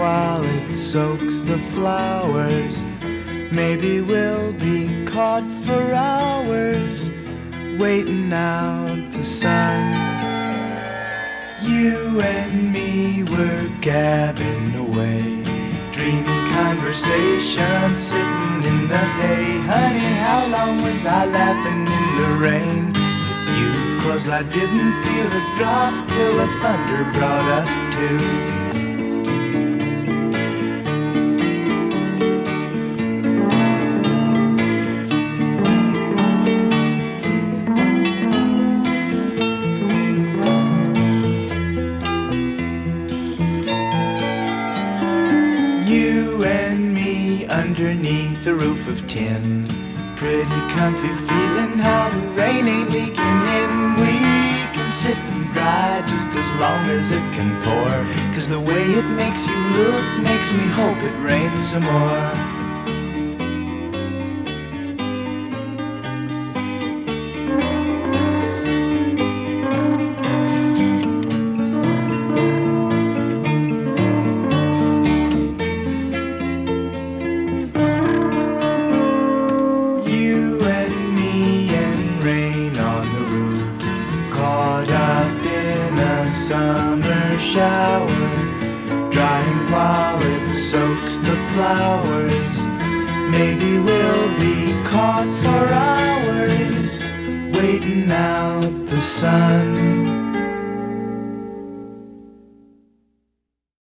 while it soaks the flowers. Maybe we'll be caught for hours, waiting out the sun. You and me were gabbing away, dreamy conversation sitting in the hay. Honey, how long was I laughing in the rain with you? 'Cause I didn't feel a drop till the thunder brought us to. Underneath a roof of tin, pretty comfy feeling how the rain ain't leaking in. We can sit and dry just as long as it can pour, 'cause the way it makes you look makes me hope it rains some more. Summer shower, drying while it soaks the flowers. Maybe we'll be caught for hours, waiting out the sun.